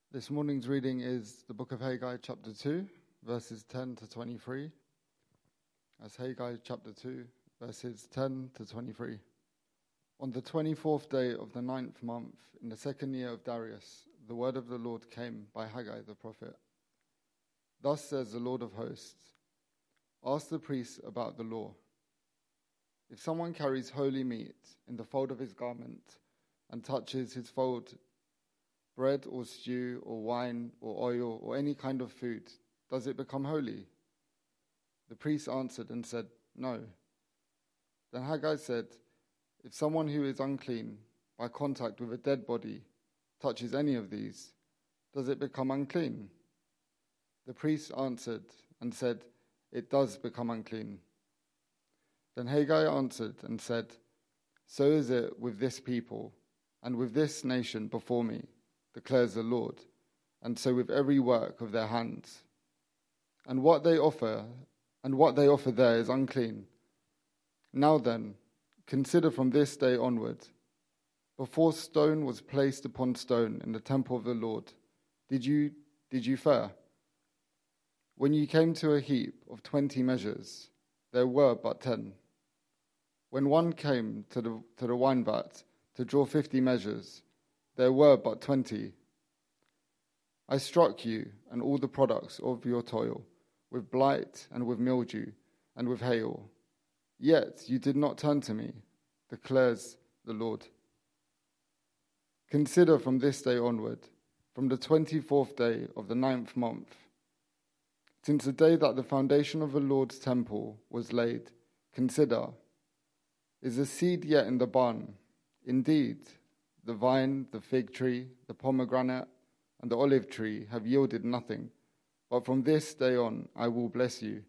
This morning's reading is the book of Haggai, chapter 2, verses 10 to 23. That's Haggai, chapter 2, verses 10 to 23. On the 24th day of the 9th month, in the second year of Darius, the word of the Lord came by Haggai the prophet. Thus says the Lord of hosts, ask the priests about the law. If someone carries holy meat in the fold of his garment and touches his fold, bread or stew or wine or oil or any kind of food, does it become holy? The priest answered and said, no. Then Haggai said, if someone who is unclean by contact with a dead body touches any of these, does it become unclean? The priest answered and said, it does become unclean. Then Haggai answered and said, so is it with this people and with this nation before me, declares the Lord, and so with every work of their hands. And what they offer there is unclean. Now then, consider from this day onward, before stone was placed upon stone in the temple of the Lord, did you fare? When you came to a heap of 20 measures, there were but 10. When one came to the wine vat to draw 50 measures, there were but 20. I struck you and all the products of your toil with blight and with mildew and with hail. Yet you did not turn to me, declares the Lord. Consider from this day onward, from the 24th day of the 9th month, since the day that the foundation of the Lord's temple was laid, consider, is the seed yet in the barn? Indeed, the vine, the fig tree, the pomegranate, and the olive tree have yielded nothing, but from this day on I will bless you.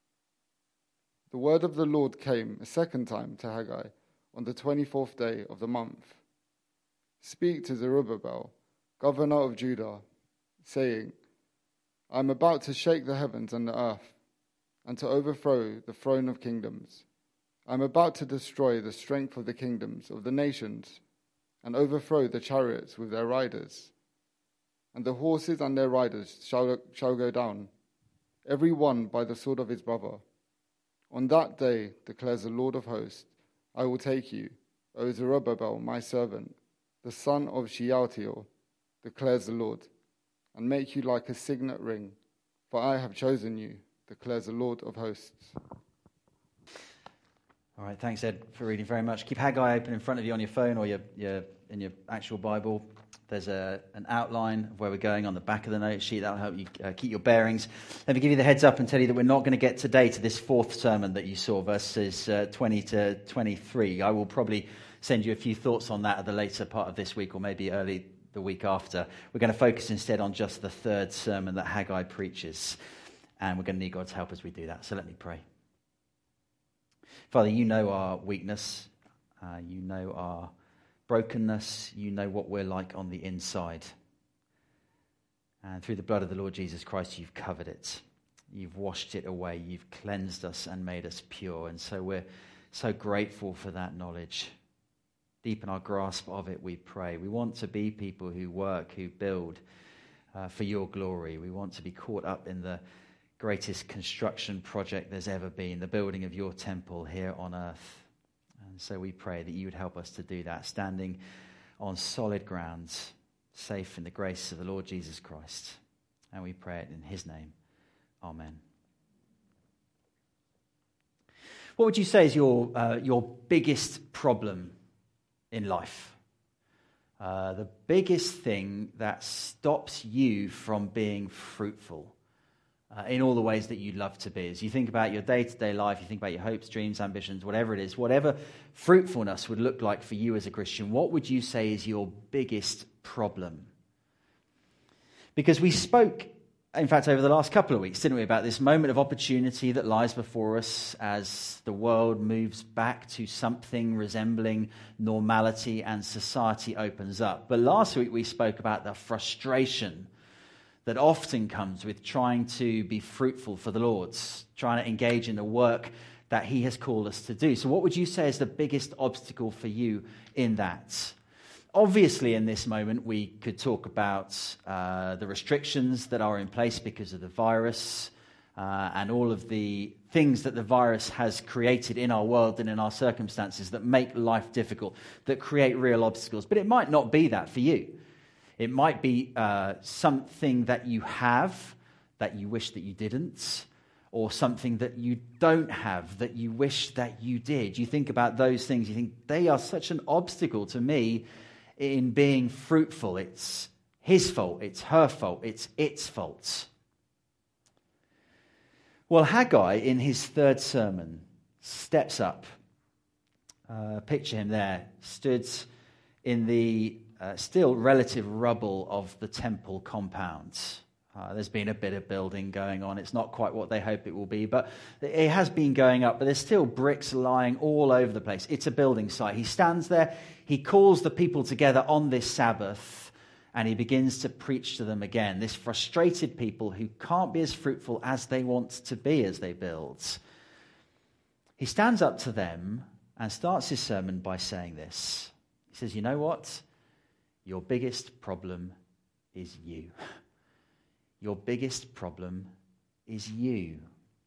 The word of the Lord came a second time to Haggai on the 24th day of the month. Speak to Zerubbabel, governor of Judah, saying, I am about to shake the heavens and the earth, and to overthrow the throne of kingdoms. I am about to destroy the strength of the kingdoms of the nations, and overthrow the chariots with their riders. And the horses and their riders shall go down, every one by the sword of his brother. On that day, declares the Lord of hosts, I will take you, O Zerubbabel, my servant, the son of Shealtiel, declares the Lord, and make you like a signet ring, for I have chosen you, declares the Lord of hosts. All right, thanks, Ed, for reading very much. Keep Haggai open in front of you on your phone or in your actual Bible. There's an outline of where we're going on the back of the note sheet. That'll help you keep your bearings. Let me give you the heads up and tell you that we're not going to get today to this fourth sermon that you saw, verses 20 to 23. I will probably send you a few thoughts on that at the later part of this week or maybe early the week after. We're going to focus instead on just the third sermon that Haggai preaches. And we're going to need God's help as we do that. So let me pray. Father, you know our weakness, you know our brokenness, you know what we're like on the inside. And through the blood of the Lord Jesus Christ, you've covered it. You've washed it away. You've cleansed us and made us pure. And so we're so grateful for that knowledge. Deepen our grasp of it, we pray. We want to be people who work, who build for your glory. We want to be caught up in the greatest construction project there's ever been, the building of your temple here on earth. And so we pray that you would help us to do that, standing on solid grounds, safe in the grace of the Lord Jesus Christ. And we pray it in his name. Amen. What would you say is your biggest problem in life? The biggest thing that stops you from being fruitful in all the ways that you'd love to be. As you think about your day-to-day life, you think about your hopes, dreams, ambitions, whatever it is, whatever fruitfulness would look like for you as a Christian, what would you say is your biggest problem? Because we spoke, in fact, over the last couple of weeks, didn't we, about this moment of opportunity that lies before us as the world moves back to something resembling normality and society opens up. But last week we spoke about the frustration that often comes with trying to be fruitful for the Lord, trying to engage in the work that he has called us to do. So what would you say is the biggest obstacle for you in that? Obviously, in this moment, we could talk about the restrictions that are in place because of the virus and all of the things that the virus has created in our world and in our circumstances that make life difficult, that create real obstacles. But it might not be that for you. It might be something that you have that you wish that you didn't, or something that you don't have that you wish that you did. You think about those things, you think, they are such an obstacle to me in being fruitful. It's his fault, it's her fault, it's its fault. Well, Haggai, in his third sermon, steps up. Picture him there, stood in the still relative rubble of the temple compound. There's been a bit of building going on. It's not quite what they hope it will be, but it has been going up. But there's still bricks lying all over the place. It's a building site. He stands there. He calls the people together on this Sabbath, and he begins to preach to them again. This frustrated people who can't be as fruitful as they want to be as they build. He stands up to them and starts his sermon by saying this. He says, you know what? Your biggest problem is you. Your biggest problem is you.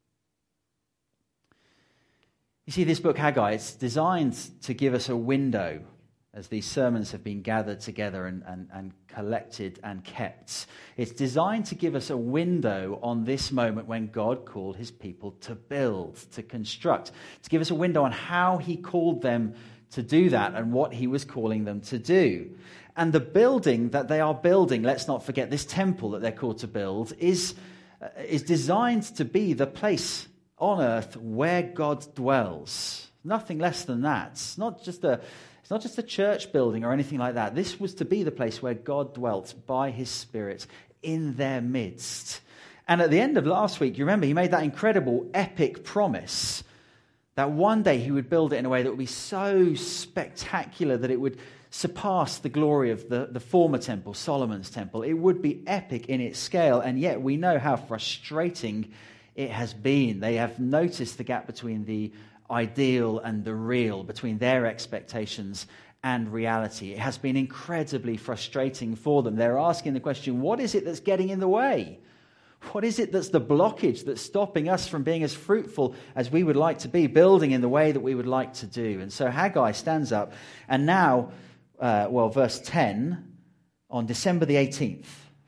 You see, this book, Haggai, it's designed to give us a window as these sermons have been gathered together and collected and kept. It's designed to give us a window on this moment when God called his people to build, to construct, to give us a window on how he called them to do that and what he was calling them to do. And the building that they are building, let's not forget, this temple that they're called to build is designed to be the place on earth where God dwells. Nothing less than that. It's not just a church building or anything like that. This was to be the place where God dwelt by his Spirit in their midst. And at the end of last week, you remember, he made that incredible, epic promise that one day he would build it in a way that would be so spectacular that it would surpass the glory of the former temple, Solomon's temple. It would be epic in its scale, and yet we know how frustrating it has been. They have noticed the gap between the ideal and the real, between their expectations and reality. It has been incredibly frustrating for them. They're asking the question, what is it that's getting in the way? What is it that's the blockage that's stopping us from being as fruitful as we would like to be, building in the way that we would like to do? And so Haggai stands up, and now, verse 10, on December the 18th,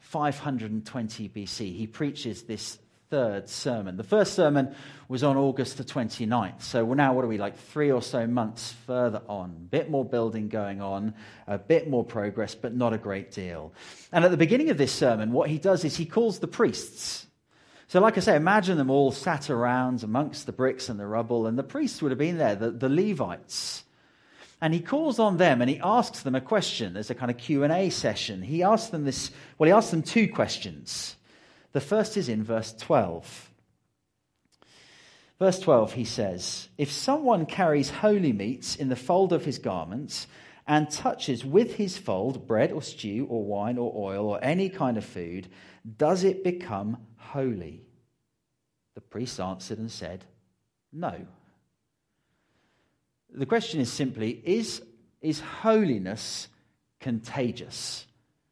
520 BC, he preaches this third sermon. The first sermon was on August the 29th. So now, what are we, like 3 or so months further on? A bit more building going on, a bit more progress, but not a great deal. And at the beginning of this sermon, what he does is he calls the priests. So like I say, imagine them all sat around amongst the bricks and the rubble, and the priests would have been there, the Levites. And he calls on them and he asks them a question. There's a kind of Q&A session. He asks them 2 questions. The first is in verse 12. Verse 12, he says, if someone carries holy meats in the fold of his garments and touches with his fold bread or stew or wine or oil or any kind of food, does it become holy? The priest answered and said, no. The question is simply, is holiness contagious?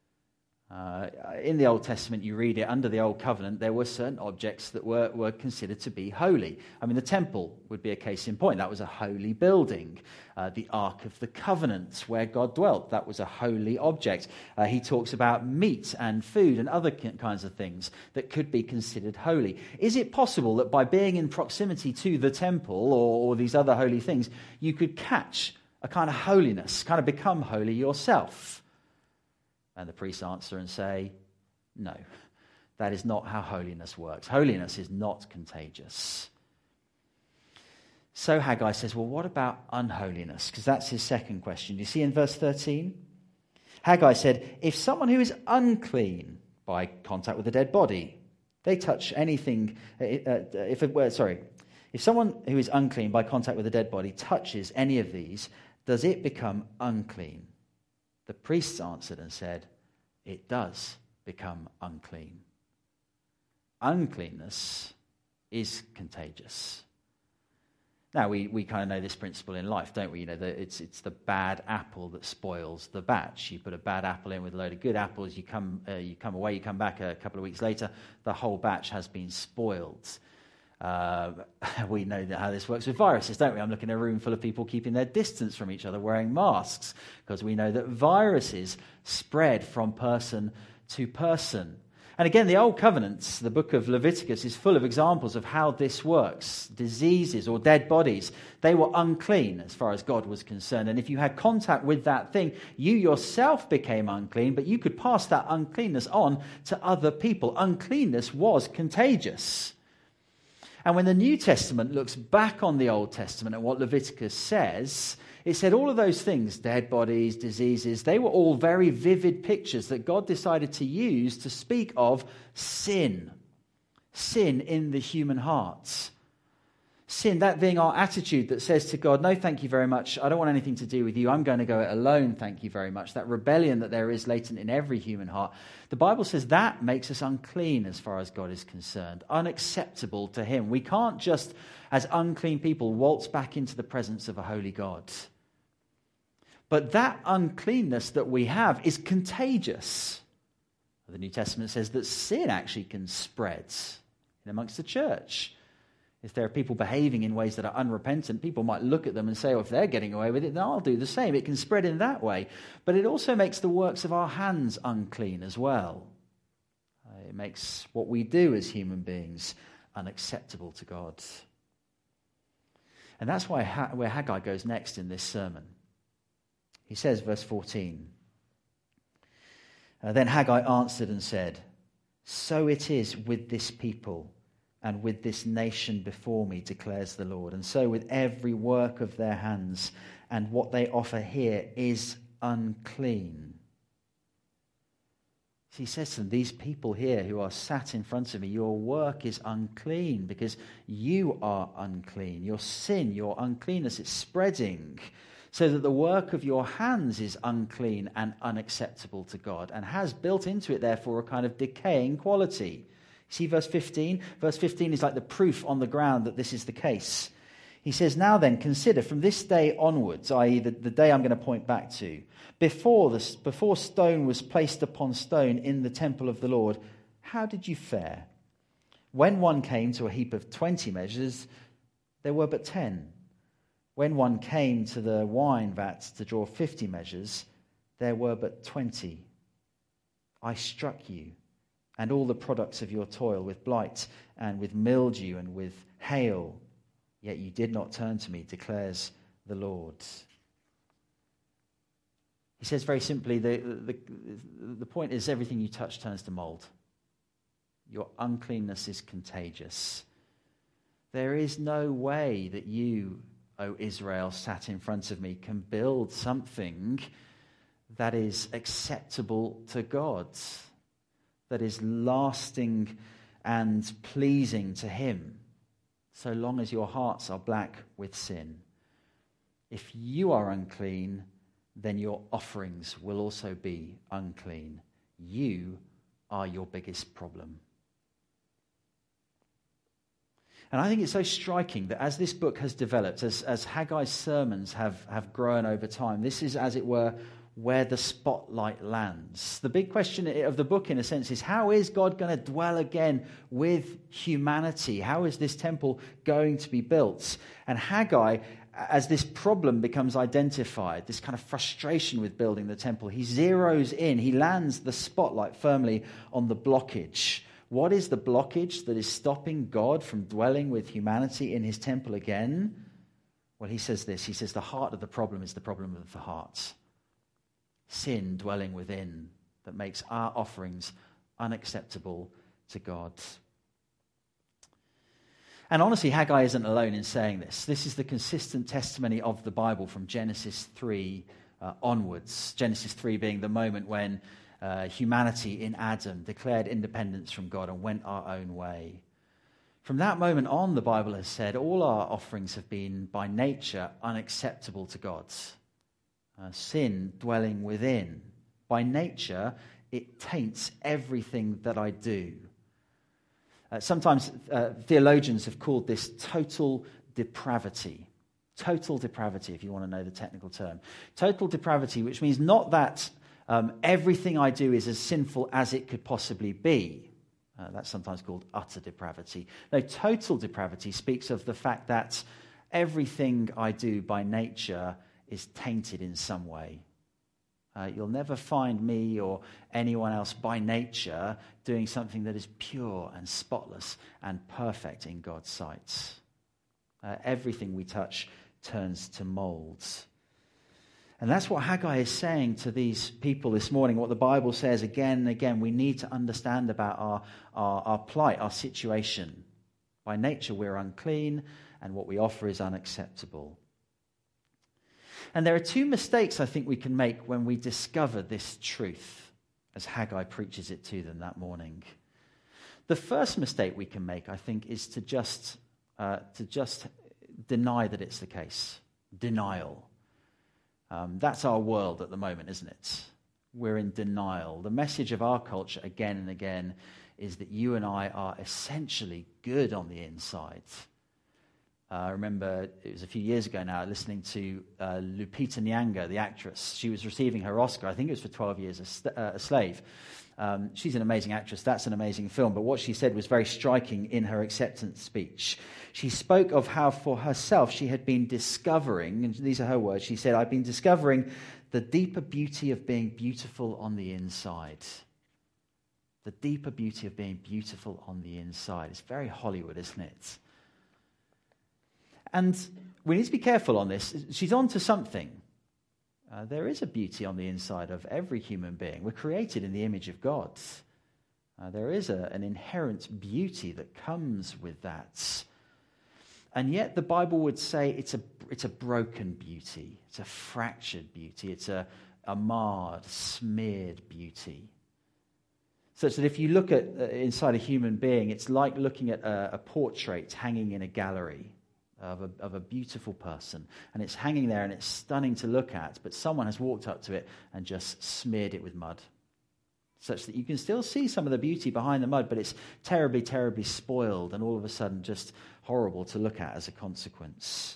In the Old Testament, you read it, under the Old Covenant, there were certain objects that were considered to be holy. I mean, the temple would be a case in point. That was a holy building. The Ark of the Covenant, where God dwelt, that was a holy object. He talks about meat and food and other kinds of things that could be considered holy. Is it possible that by being in proximity to the temple or these other holy things, you could catch a kind of holiness, kind of become holy yourself? And the priests answer and say, no, that is not how holiness works. Holiness is not contagious. So Haggai says, well, what about unholiness? Because that's his second question. You see in verse 13? Haggai said, if someone who is unclean by contact with a dead body, they touch anything, if someone who is unclean by contact with a dead body touches any of these, does it become unclean? The priests answered and said, it does become unclean. Uncleanness is contagious. Now, we kind of know this principle in life, don't we? You know, that it's the bad apple that spoils the batch. You put a bad apple in with a load of good apples, you come away, you come back a couple of weeks later, the whole batch has been spoiled. We know how this works with viruses, don't we? I'm looking at a room full of people keeping their distance from each other, wearing masks, because we know that viruses spread from person to person. And again, the Old Covenant, the book of Leviticus, is full of examples of how this works. Diseases or dead bodies, they were unclean as far as God was concerned. And if you had contact with that thing, you yourself became unclean, but you could pass that uncleanness on to other people. Uncleanness was contagious. And when the New Testament looks back on the Old Testament and what Leviticus says, it said all of those things, dead bodies, diseases, they were all very vivid pictures that God decided to use to speak of sin. Sin in the human heart. Sin, that being our attitude that says to God, no, thank you very much. I don't want anything to do with you. I'm going to go it alone, thank you very much. That rebellion that there is latent in every human heart. The Bible says that makes us unclean as far as God is concerned. Unacceptable to him. We can't just, as unclean people, waltz back into the presence of a holy God. But that uncleanness that we have is contagious. The New Testament says that sin actually can spread in amongst the church. If there are people behaving in ways that are unrepentant, people might look at them and say, oh, if they're getting away with it, then I'll do the same. It can spread in that way. But it also makes the works of our hands unclean as well. It makes what we do as human beings unacceptable to God. And that's where Haggai goes next in this sermon. He says, verse 14, then Haggai answered and said, so it is with this people and with this nation before me, declares the Lord. And so with every work of their hands, and what they offer here is unclean. So he says to them, these people here who are sat in front of me, your work is unclean because you are unclean. Your sin, your uncleanness, it's spreading so that the work of your hands is unclean and unacceptable to God and has built into it, therefore, a kind of decaying quality. See verse 15? Verse 15 is like the proof on the ground that this is the case. He says, now then, consider from this day onwards, i.e. the day I'm going to point back to, before stone was placed upon stone in the temple of the Lord, how did you fare? When one came to a heap of 20 measures, there were but 10. When one came to the wine vats to draw 50 measures, there were but 20. I struck you and all the products of your toil with blight and with mildew and with hail. Yet you did not turn to me, declares the Lord. He says very simply, the point is everything you touch turns to mold. Your uncleanness is contagious. There is no way that you, O Israel, sat in front of me, can build something that is acceptable to God, that is lasting and pleasing to him, so long as your hearts are black with sin. If you are unclean, then your offerings will also be unclean. You are your biggest problem. And I think it's so striking that as this book has developed, as Haggai's sermons have grown over time, this is, as it were, where the spotlight lands. The big question of the book, in a sense, is how is God going to dwell again with humanity? How is this temple going to be built? And Haggai, as this problem becomes identified, this kind of frustration with building the temple, he zeroes in, he lands the spotlight firmly on the blockage. What is the blockage that is stopping God from dwelling with humanity in his temple again? Well, he says this. He says the heart of the problem is the problem of the heart. Sin dwelling within that makes our offerings unacceptable to God. And honestly, Haggai isn't alone in saying this. This is the consistent testimony of the Bible from Genesis 3 onwards. Genesis 3 being the moment when humanity in Adam declared independence from God and went our own way. From that moment on, the Bible has said, all our offerings have been by nature unacceptable to God. Sin dwelling within. By nature, it taints everything that I do. Sometimes theologians have called this total depravity. Total depravity, if you want to know the technical term. Total depravity, which means not that everything I do is as sinful as it could possibly be. That's sometimes called utter depravity. No, total depravity speaks of the fact that everything I do by nature is tainted in some way. You'll never find me or anyone else by nature doing something that is pure and spotless and perfect in God's sight. Everything we touch turns to molds. And that's what Haggai is saying to these people this morning, what the Bible says again and again. We need to understand about our plight, our situation. By nature, we're unclean, and what we offer is unacceptable. And there are two mistakes I think we can make when we discover this truth, as Haggai preaches it to them that morning. The first mistake we can make, I think, is to just deny that it's the case. Denial. That's our world at the moment, isn't it? We're in denial. The message of our culture again and again is that you and I are essentially good on the inside. I remember it was a few years ago now listening to Lupita Nyong'o, the actress. She was receiving her Oscar. I think it was for 12 Years a Slave. She's an amazing actress. That's an amazing film. But what she said was very striking in her acceptance speech. She spoke of how for herself she had been discovering, and these are her words, she said, "I've been discovering the deeper beauty of being beautiful on the inside." The deeper beauty of being beautiful on the inside. It's very Hollywood, isn't it? And we need to be careful on this. She's on to something. There is a beauty on the inside of every human being. We're created in the image of God. There is an inherent beauty that comes with that. And yet the Bible would say it's a broken beauty. It's a fractured beauty. It's a marred, smeared beauty. Such that if you look at inside a human being, it's like looking at a portrait hanging in a gallery of a beautiful person. And it's hanging there and it's stunning to look at, but someone has walked up to it and just smeared it with mud. Such that you can still see some of the beauty behind the mud, but it's terribly, terribly spoiled and all of a sudden just horrible to look at as a consequence.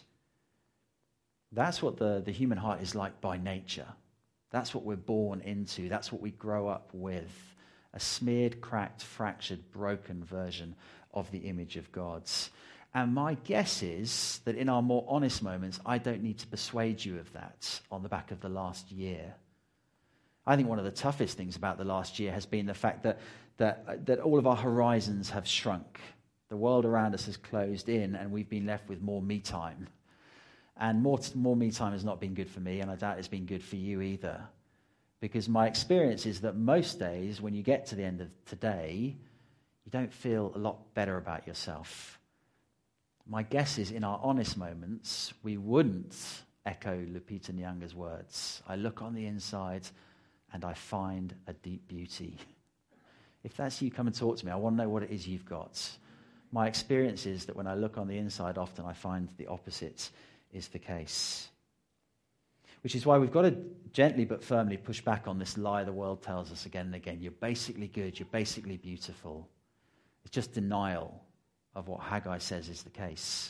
That's what the human heart is like by nature. That's what we're born into. That's what we grow up with. A smeared, cracked, fractured, broken version of the image of God's. And my guess is that in our more honest moments, I don't need to persuade you of that on the back of the last year. I think one of the toughest things about the last year has been the fact that all of our horizons have shrunk. The world around us has closed in and we've been left with more me time. And more me time has not been good for me, and I doubt it's been good for you either. Because my experience is that most days when you get to the end of today, you don't feel a lot better about yourself. My guess is in our honest moments, we wouldn't echo Lupita Nyong'o's words. I look on the inside and I find a deep beauty. If that's you, come and talk to me. I want to know what it is you've got. My experience is that when I look on the inside, often I find the opposite is the case. Which is why we've got to gently but firmly push back on this lie the world tells us again and again. You're basically good. You're basically beautiful. It's just denial of what Haggai says is the case.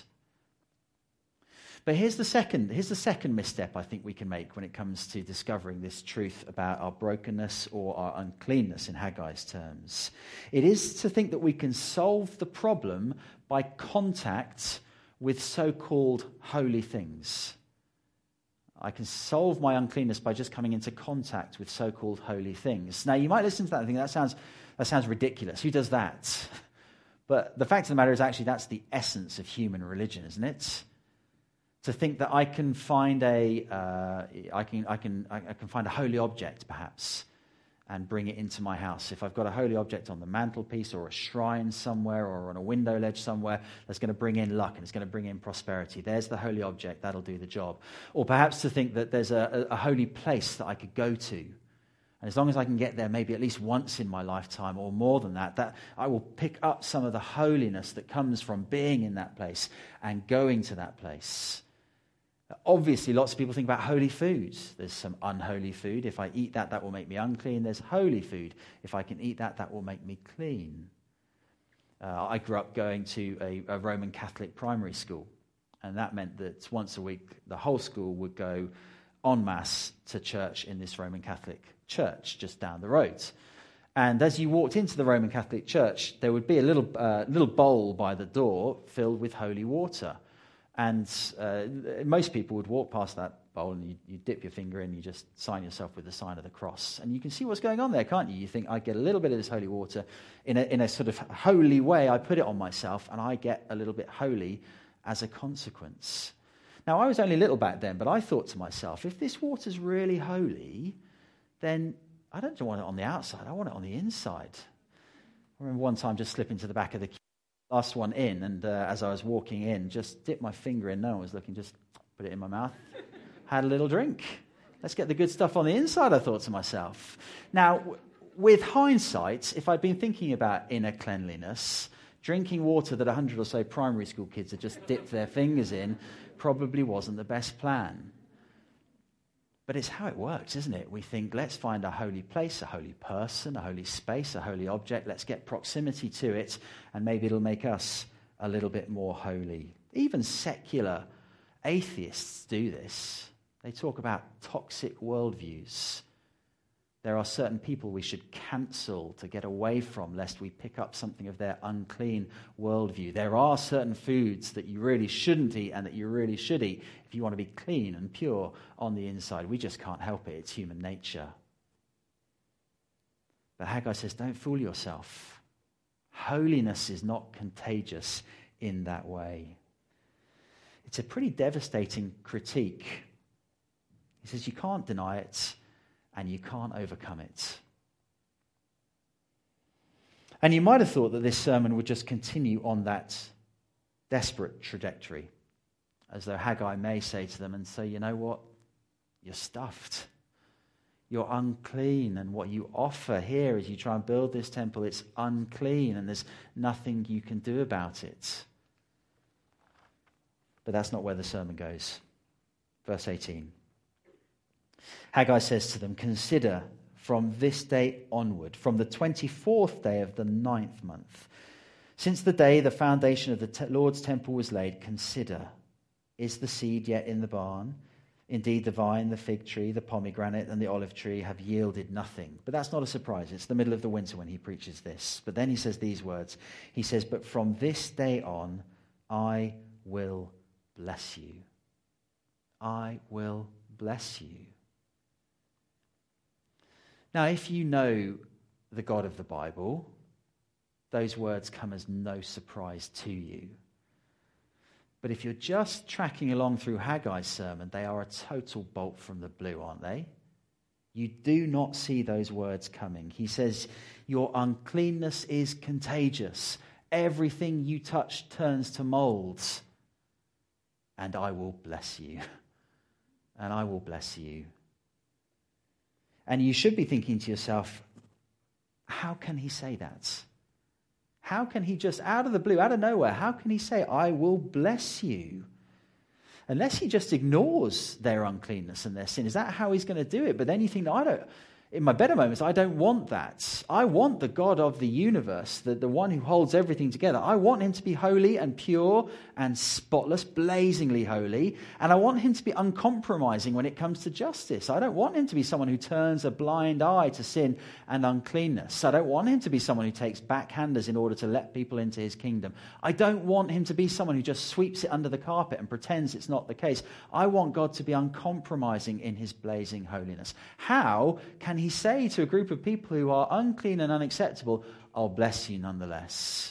But here's the second misstep I think we can make when it comes to discovering this truth about our brokenness or our uncleanness in Haggai's terms. It is to think that we can solve the problem by contact with so-called holy things. I can solve my uncleanness by just coming into contact with so-called holy things. Now, you might listen to that and think, that sounds ridiculous. Who does that? But the fact of the matter is actually that's the essence of human religion, isn't it? To think that I can find I can find a holy object perhaps and bring it into my house. If I've got a holy object on the mantelpiece or a shrine somewhere or on a window ledge somewhere, that's going to bring in luck and it's going to bring in prosperity. There's the holy object, that'll do the job. Or perhaps to think that there's a holy place that I could go to. And as long as I can get there maybe at least once in my lifetime or more than that I will pick up some of the holiness that comes from being in that place and going to that place. Obviously, lots of people think about holy foods. There's some unholy food. If I eat that will make me unclean. There's holy food. If I can eat that will make me clean. I grew up going to a Roman Catholic primary school. And that meant that once a week, the whole school would go en masse to church in this Roman Catholic church just down the road. And as you walked into the Roman Catholic Church, there would be a little bowl by the door filled with holy water. And most people would walk past that bowl and you dip your finger in, you just sign yourself with the sign of the cross. And you can see what's going on there, can't you? You think, I get a little bit of this holy water in a sort of holy way. I put it on myself and I get a little bit holy as a consequence. Now, I was only little back then, but I thought to myself, if this water's really holy, then I don't want it on the outside, I want it on the inside. I remember one time just slipping to the back of the queue, last one in, and as I was walking in, just dipped my finger in, no one was looking, just put it in my mouth, had a little drink. Let's get the good stuff on the inside, I thought to myself. Now, with hindsight, if I'd been thinking about inner cleanliness, drinking water that 100 or so primary school kids had just dipped their fingers in probably wasn't the best plan. But it's how it works, isn't it? We think, let's find a holy place, a holy person, a holy space, a holy object. Let's get proximity to it, and maybe it'll make us a little bit more holy. Even secular atheists do this. They talk about toxic worldviews. There are certain people we should cancel to get away from, lest we pick up something of their unclean worldview. There are certain foods that you really shouldn't eat and that you really should eat if you want to be clean and pure on the inside. We just can't help it. It's human nature. But Haggai says, don't fool yourself. Holiness is not contagious in that way. It's a pretty devastating critique. He says you can't deny it, and you can't overcome it. And you might have thought that this sermon would just continue on that desperate trajectory, as though Haggai may say to them and say, you know what? You're stuffed. You're unclean, and what you offer here as you try and build this temple, it's unclean, and there's nothing you can do about it. But that's not where the sermon goes. Verse 18. Haggai says to them, consider from this day onward, from the 24th day of the 9th month, since the day the foundation of the Lord's temple was laid, consider, is the seed yet in the barn? Indeed, the vine, the fig tree, the pomegranate, and the olive tree have yielded nothing. But that's not a surprise. It's the middle of the winter when he preaches this. But then he says these words. He says, but from this day on, I will bless you. I will bless you. Now, if you know the God of the Bible, those words come as no surprise to you. But if you're just tracking along through Haggai's sermon, they are a total bolt from the blue, aren't they? You do not see those words coming. He says, your uncleanness is contagious. Everything you touch turns to molds. And I will bless you. And I will bless you. And you should be thinking to yourself, how can he say that? How can he just, out of the blue, out of nowhere, how can he say, I will bless you? Unless he just ignores their uncleanness and their sin. Is that how he's going to do it? But then you think, no, in my better moments, I don't want that. I want the God of the universe, the one who holds everything together. I want him to be holy and pure and spotless, blazingly holy. And I want him to be uncompromising when it comes to justice. I don't want him to be someone who turns a blind eye to sin and uncleanness. I don't want him to be someone who takes backhanders in order to let people into his kingdom. I don't want him to be someone who just sweeps it under the carpet and pretends it's not the case. I want God to be uncompromising in his blazing holiness. How can he say to a group of people who are unclean and unacceptable, I'll bless you nonetheless?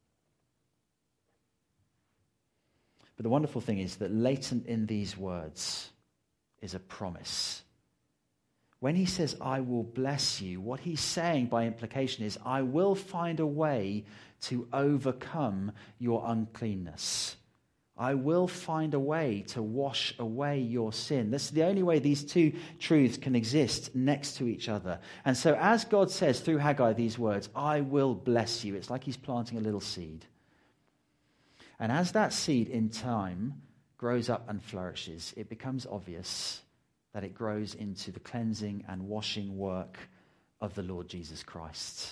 But the wonderful thing is that latent in these words is a promise. When he says, I will bless you, what he's saying by implication is, I will find a way to overcome your uncleanness. I will find a way to wash away your sin. This is the only way these two truths can exist next to each other. And so as God says through Haggai these words, I will bless you, it's like he's planting a little seed. And as that seed in time grows up and flourishes, it becomes obvious that it grows into the cleansing and washing work of the Lord Jesus Christ.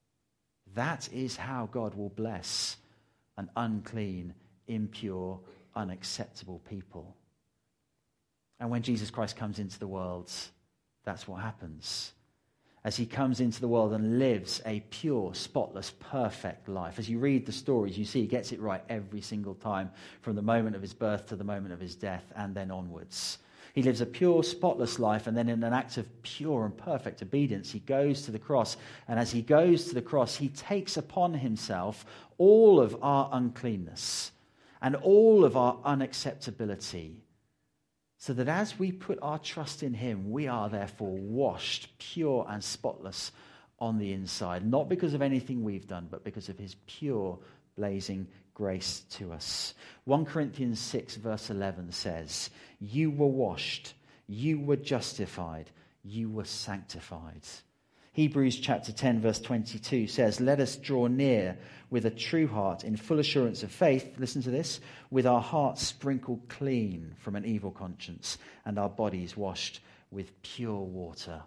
That is how God will bless an unclean, impure, unacceptable people. And when Jesus Christ comes into the world, that's what happens. As he comes into the world and lives a pure, spotless, perfect life. As you read the stories, you see he gets it right every single time, from the moment of his birth to the moment of his death and then onwards. He lives a pure, spotless life, and then in an act of pure and perfect obedience, he goes to the cross. And as he goes to the cross, he takes upon himself all of our uncleanness and all of our unacceptability, so that as we put our trust in him, we are therefore washed pure and spotless on the inside, not because of anything we've done, but because of his pure, blazing grace to us. 1 Corinthians 6 verse 11 says, "You were washed, you were justified, you were sanctified." Hebrews chapter 10 verse 22 says, "Let us draw near with a true heart in full assurance of faith," listen to this, "with our hearts sprinkled clean from an evil conscience and our bodies washed with pure water."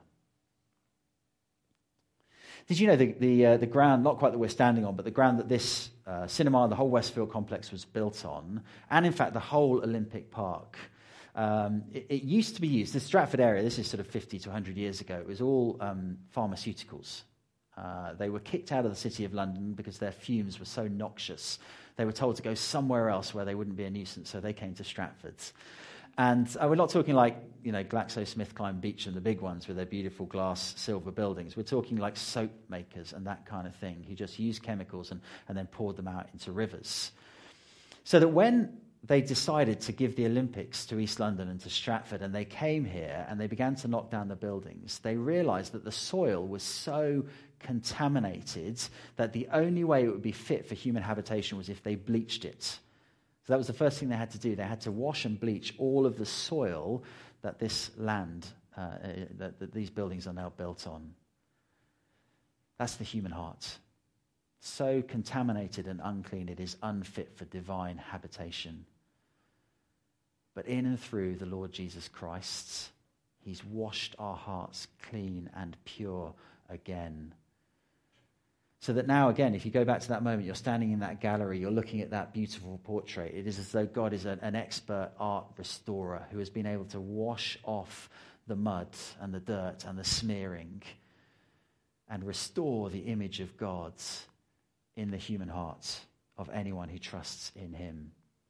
Did you know the ground, not quite that we're standing on, but the ground that this cinema, the whole Westfield complex was built on, and in fact the whole Olympic Park, it used to be used, the Stratford area, this is sort of 50 to 100 years ago, it was all pharmaceuticals. They were kicked out of the city of London because their fumes were so noxious. They were told to go somewhere else where they wouldn't be a nuisance, so they came to Stratford. And we're not talking like, GlaxoSmithKline Beecham, the big ones with their beautiful glass silver buildings. We're talking like soap makers and that kind of thing, who just used chemicals and then poured them out into rivers. So that when they decided to give the Olympics to East London and to Stratford, and they came here and they began to knock down the buildings, they realized that the soil was so contaminated that the only way it would be fit for human habitation was if they bleached it. So that was the first thing they had to do. They had to wash and bleach all of the soil that this land, that these buildings are now built on. That's the human heart. So contaminated and unclean, it is unfit for divine habitation. But in and through the Lord Jesus Christ, he's washed our hearts clean and pure again. So that now, again, if you go back to that moment, you're standing in that gallery, you're looking at that beautiful portrait. It is as though God is an expert art restorer who has been able to wash off the mud and the dirt and the smearing and restore the image of God in the human heart of anyone who trusts in him.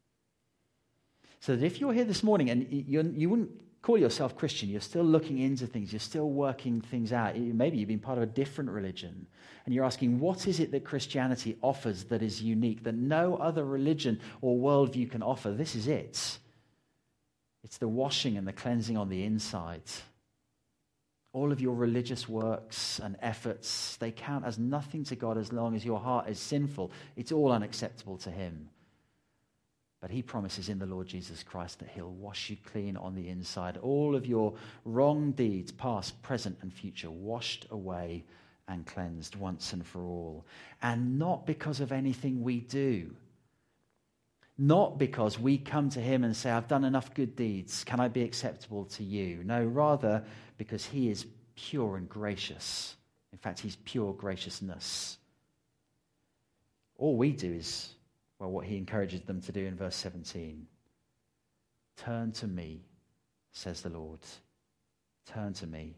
So that if you're here this morning and you wouldn't call yourself Christian, you're still looking into things, you're still working things out, maybe you've been part of a different religion, and you're asking, what is it that Christianity offers that is unique, that no other religion or worldview can offer? This is it. It's the washing and the cleansing on the inside. All of your religious works and efforts, they count as nothing to God as long as your heart is sinful. It's all unacceptable to him. But he promises in the Lord Jesus Christ that he'll wash you clean on the inside. All of your wrong deeds, past, present, and future, washed away and cleansed once and for all. And not because of anything we do. Not because we come to him and say, I've done enough good deeds. Can I be acceptable to you? No, rather because he is pure and gracious. In fact, he's pure graciousness. All we do is, well, what he encourages them to do in verse 17. Turn to me, says the Lord. Turn to me.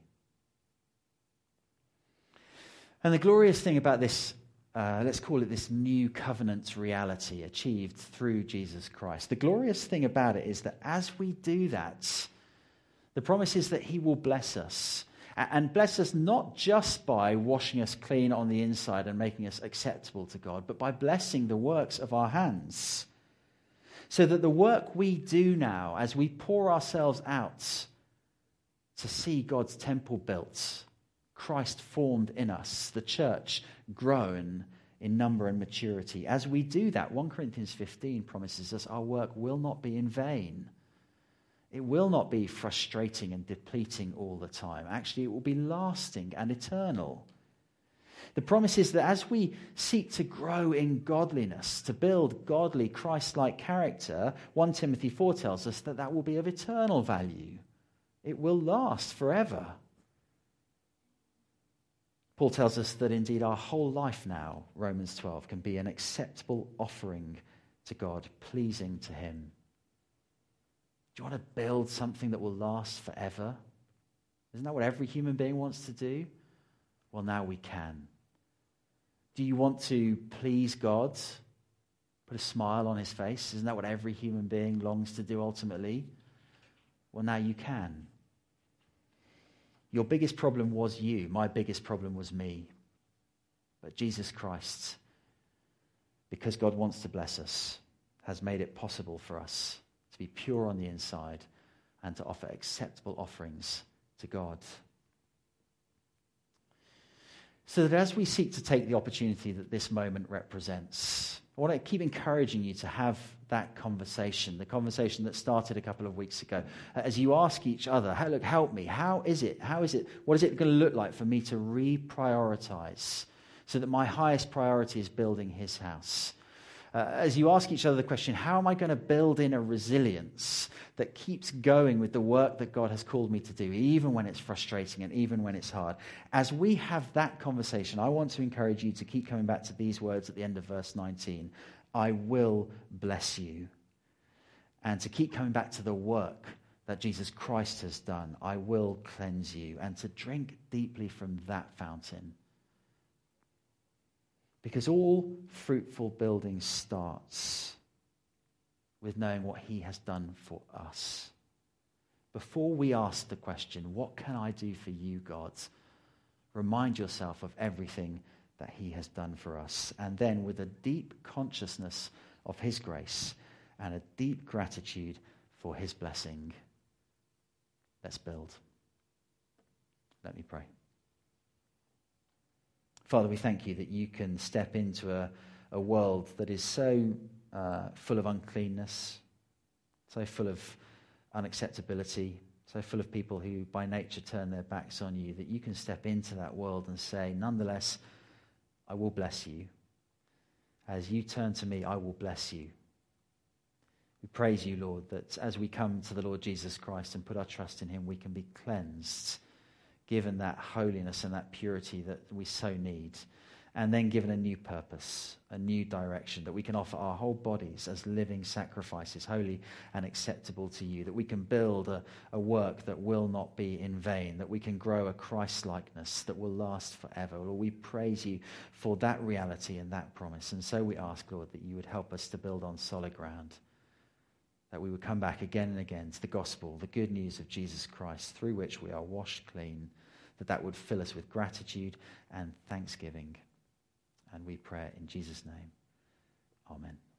And the glorious thing about this, let's call it this new covenant reality achieved through Jesus Christ. The glorious thing about it is that as we do that, the promise is that he will bless us. And bless us not just by washing us clean on the inside and making us acceptable to God, but by blessing the works of our hands. So that the work we do now, as we pour ourselves out to see God's temple built, Christ formed in us, the church grown in number and maturity. As we do that, 1 Corinthians 15 promises us our work will not be in vain. It will not be frustrating and depleting all the time. Actually, it will be lasting and eternal. The promise is that as we seek to grow in godliness, to build godly, Christ-like character, 1 Timothy 4 tells us that that will be of eternal value. It will last forever. Paul tells us that indeed our whole life now, Romans 12, can be an acceptable offering to God, pleasing to him. Do you want to build something that will last forever? Isn't that what every human being wants to do? Well, now we can. Do you want to please God? Put a smile on his face? Isn't that what every human being longs to do ultimately? Well, now you can. Your biggest problem was you. My biggest problem was me. But Jesus Christ, because God wants to bless us, has made it possible for us to be pure on the inside and to offer acceptable offerings to God. So that as we seek to take the opportunity that this moment represents, I want to keep encouraging you to have that conversation, the conversation that started a couple of weeks ago. As you ask each other, hey, look, help me. How is it? What is it going to look like for me to reprioritize so that my highest priority is building his house? As you ask each other the question, how am I going to build in a resilience that keeps going with the work that God has called me to do, even when it's frustrating and even when it's hard? As we have that conversation, I want to encourage you to keep coming back to these words at the end of verse 19. I will bless you. And to keep coming back to the work that Jesus Christ has done. I will cleanse you. And to drink deeply from that fountain. Because all fruitful building starts with knowing what he has done for us. Before we ask the question, what can I do for you, God? Remind yourself of everything that he has done for us. And then with a deep consciousness of his grace and a deep gratitude for his blessing, let's build. Let me pray. Father, we thank you that you can step into a world that is so full of uncleanness, so full of unacceptability, so full of people who by nature turn their backs on you, that you can step into that world and say, nonetheless, I will bless you. As you turn to me, I will bless you. We praise you, Lord, that as we come to the Lord Jesus Christ and put our trust in him, we can be cleansed, given that holiness and that purity that we so need, and then given a new purpose, a new direction, that we can offer our whole bodies as living sacrifices, holy and acceptable to you, that we can build a work that will not be in vain, that we can grow a Christ-likeness that will last forever. Lord, we praise you for that reality and that promise. And so we ask, Lord, that you would help us to build on solid ground, that we would come back again and again to the gospel, the good news of Jesus Christ, through which we are washed clean, that would fill us with gratitude and thanksgiving. And we pray in Jesus' name. Amen.